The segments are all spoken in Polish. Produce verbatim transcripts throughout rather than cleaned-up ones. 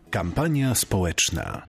Kampania społeczna.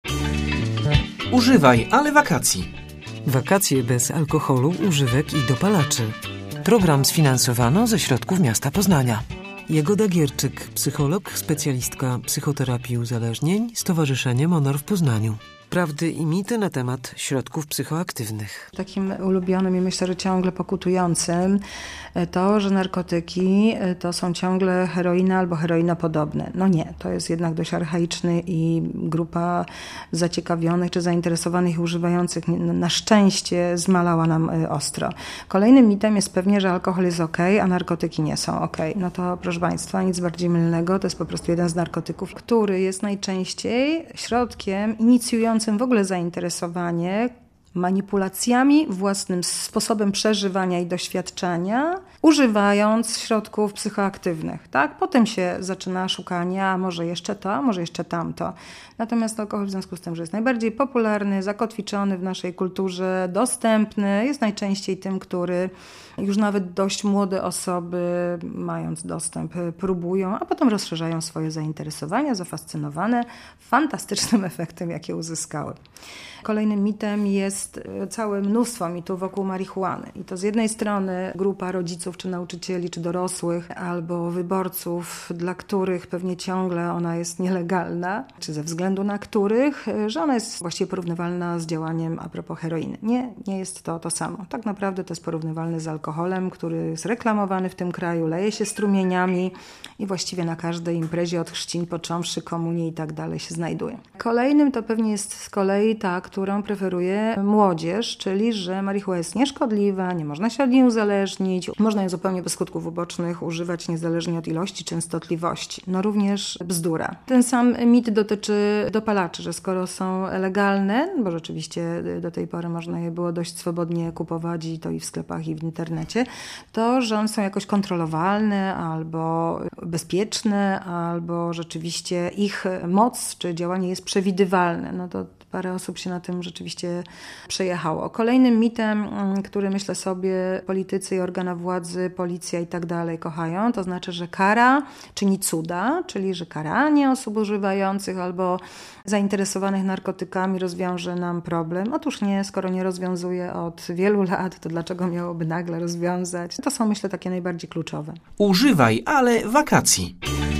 Używaj, ale wakacji. Wakacje bez alkoholu, używek i dopalaczy. Program sfinansowano ze środków miasta Poznania. Jagoda Gierczyk, psycholog, specjalistka psychoterapii uzależnień, Stowarzyszenie Monor w Poznaniu. Prawdy i mity na temat środków psychoaktywnych. Takim ulubionym i myślę, że ciągle pokutującym to, że narkotyki to są ciągle heroina albo heroina podobne. No nie, to jest jednak dość archaiczny i grupa zaciekawionych czy zainteresowanych i używających na szczęście zmalała nam ostro. Kolejnym mitem jest pewnie, że alkohol jest ok, a narkotyki nie są ok. No to proszę Państwa, nic bardziej mylnego, to jest po prostu jeden z narkotyków, który jest najczęściej środkiem inicjującym w ogóle zainteresowanie manipulacjami, własnym sposobem przeżywania i doświadczania, używając środków psychoaktywnych. Tak? Potem się zaczyna szukanie, a może jeszcze to, a może jeszcze tamto. Natomiast alkohol w związku z tym, że jest najbardziej popularny, zakotwiczony w naszej kulturze, dostępny, jest najczęściej tym, który już nawet dość młode osoby, mając dostęp, próbują, a potem rozszerzają swoje zainteresowania, zafascynowane fantastycznym efektem, jaki uzyskały. Kolejnym mitem jest całe mnóstwo mitów wokół marihuany. I to z jednej strony grupa rodziców, czy nauczycieli, czy dorosłych, albo wyborców, dla których pewnie ciągle ona jest nielegalna, czy ze względu na których, że ona jest właściwie porównywalna z działaniem a propos heroiny. Nie, nie jest to to samo. Tak naprawdę to jest porównywalne z alkoholem, który jest reklamowany w tym kraju, leje się strumieniami i właściwie na każdej imprezie od chrzcin, począwszy, komunii i tak dalej się znajduje. Kolejnym to pewnie jest z kolei ta, którą preferuje młodzież, czyli że marihuana jest nieszkodliwa, nie można się od niej uzależnić, można ją zupełnie bez skutków ubocznych używać niezależnie od ilości, częstotliwości. No również bzdura. Ten sam mit dotyczy dopalaczy, że skoro są legalne, bo rzeczywiście do tej pory można je było dość swobodnie kupować i to i w sklepach, i w internecie, to że one są jakoś kontrolowalne albo bezpieczne, albo rzeczywiście ich moc czy działanie jest przewidywalne. No to parę osób się na tym rzeczywiście przejechało. Kolejnym mitem, który myślę sobie politycy i organa władzy, policja i tak dalej kochają, to znaczy, że kara czyni cuda, czyli że karanie osób używających albo zainteresowanych narkotykami rozwiąże nam problem. Otóż nie, skoro nie rozwiązuje od wielu lat, to dlaczego miałoby nagle rozwiązać? To są, myślę, takie najbardziej kluczowe. Używaj, ale wakacji.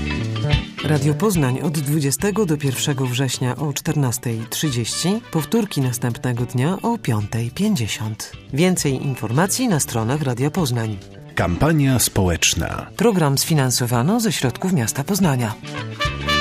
Radio Poznań od dwudziestego do pierwszego września o czternasta trzydzieści, powtórki następnego dnia o piąta pięćdziesiąt. Więcej informacji na stronach Radia Poznań. Kampania społeczna. Program sfinansowano ze środków miasta Poznania.